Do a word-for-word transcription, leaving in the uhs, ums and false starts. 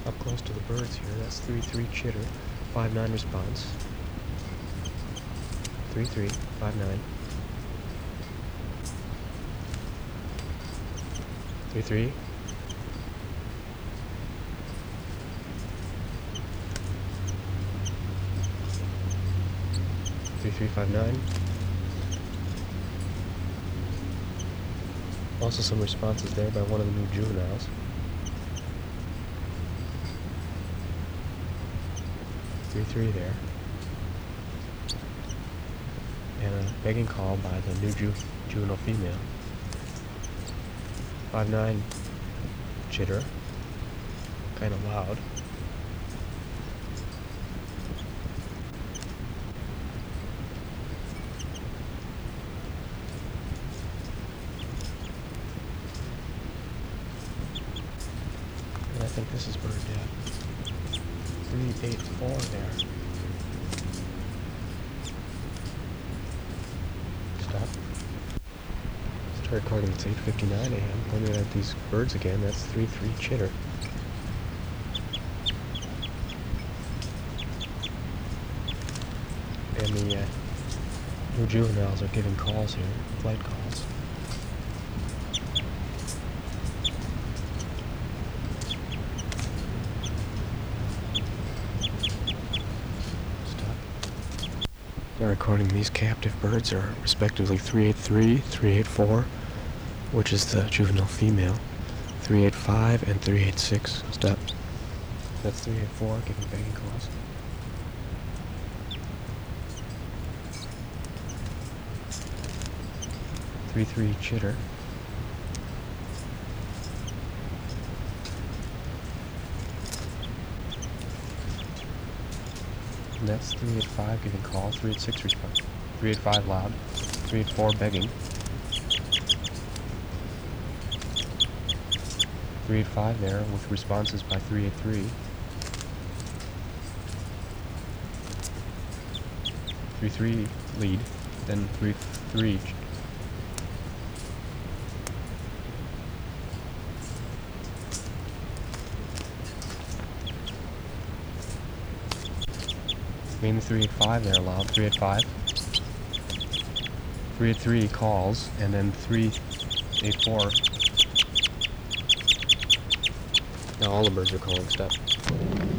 up close to the birds here. That's three three chitter, five nine response. three three, five nine. three three. three three five nine. Also some responses there by one of the new juveniles. three three there. And a begging call by the new ju juvenile female. five nine chitter. Kind of loud. And I think this is bird dead. three eight four there. Stop. Start recording. It's eight fifty-nine a m Pointing at these birds again. That's three three chitter. And the uh, new juveniles are giving calls here, flight calls. Now recording these captive birds are respectively three eight three, three eight four, which is the juvenile female, three eight five, and three eight six. Stop. That's three eight four giving begging calls. three three chitter. And that's three eight five giving call, three eight six response. three eight five loud, three eight four begging. three eight five there with responses by three eight three. three three lead, then three three. Mainly three eight five there loud, three eight five. three eight three calls, and then three eight four. Now all the birds are calling. Stop.